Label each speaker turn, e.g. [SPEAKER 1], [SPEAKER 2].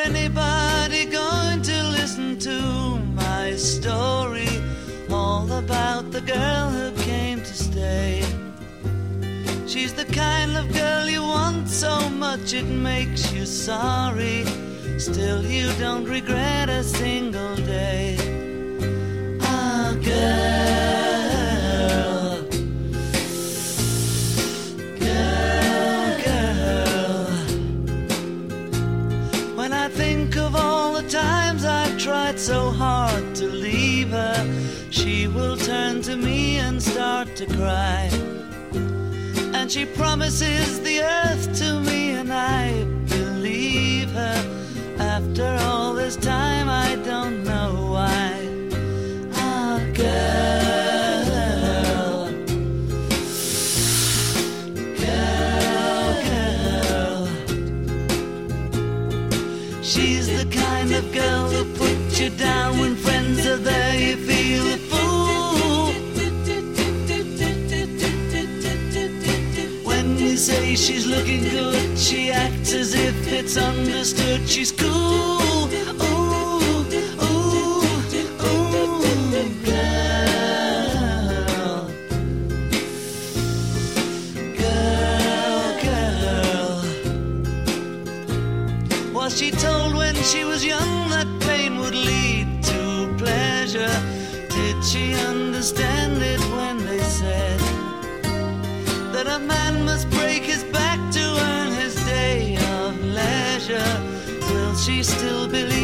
[SPEAKER 1] anybody going to listen to my story? All about the girl who came to stay. She's the kind of girl you want so much it makes you sorry. Still you don't regret a single day. Ah, girl, girl, girl. When I think of all the times I've tried so hard to leave her, she will turn to me and start to cry. And she promises the earth to me, and I believe her. After all this time, I don't know why. Ah, girl, girl, girl. She's the kind of girl who puts you down when friends are there. You feel a fool. When you say she's looking good, she acts as if it's understood. She's cool. Ooh, ooh, ooh, girl, girl, girl. Was she told when she was young that pain would lead to pleasure? Did she understand it when they said that a man must break his back to earn his day of leisure? Will she still believe